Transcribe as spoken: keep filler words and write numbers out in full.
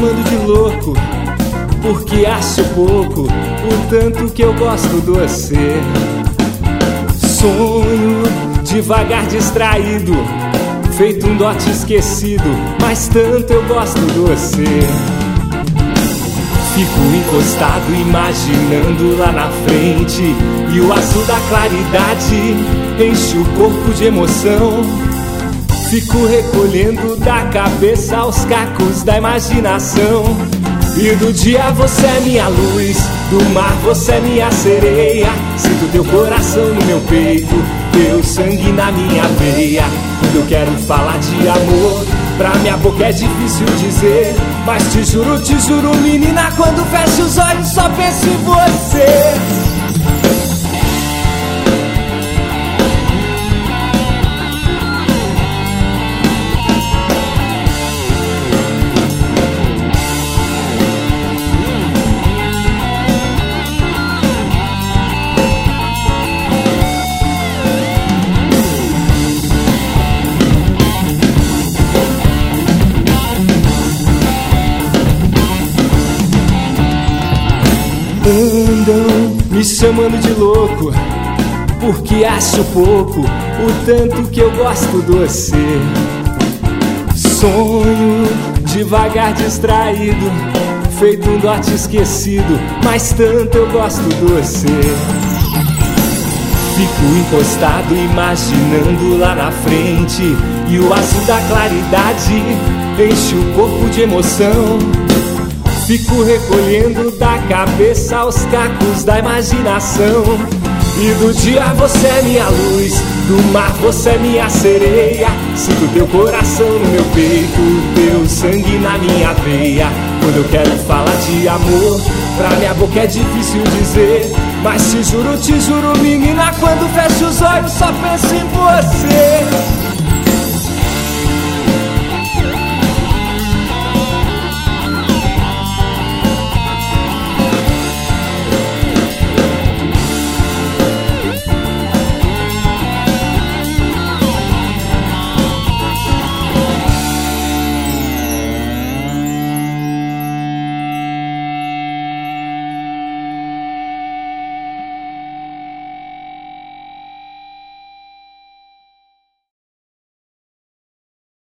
chamando de louco, porque acho pouco o tanto que eu gosto de você. Sonho devagar distraído, feito um dote esquecido, mas tanto eu gosto de você. Fico encostado imaginando lá na frente, e o azul da claridade enche o corpo de emoção. Fico recolhendo da cabeça aos cacos da imaginação. E do dia você é minha luz, do mar você é minha sereia. Sinto teu coração no meu peito, teu sangue na minha veia. Quando eu quero falar de amor, pra minha boca é difícil dizer, mas te juro, te juro, menina, quando fecho os olhos só penso em você. Andam me chamando de louco, porque acho pouco o tanto que eu gosto de você. Sonho devagar distraído, feito um dote esquecido, mas tanto eu gosto de você. Fico encostado imaginando lá na frente, e o azul da claridade enche o corpo de emoção. Fico recolhendo da cabeça aos cacos da imaginação. E do dia você é minha luz, do mar você é minha sereia. Sinto teu coração no meu peito, teu sangue na minha veia. Quando eu quero falar de amor, pra minha boca é difícil dizer, mas te juro, te juro, menina, quando fecho os olhos só penso em você.